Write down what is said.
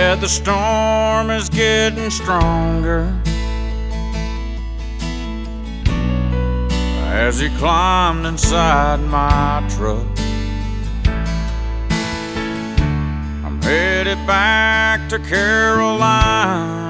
said the storm is getting stronger as he climbed inside my truck. I'm headed back to Carolina.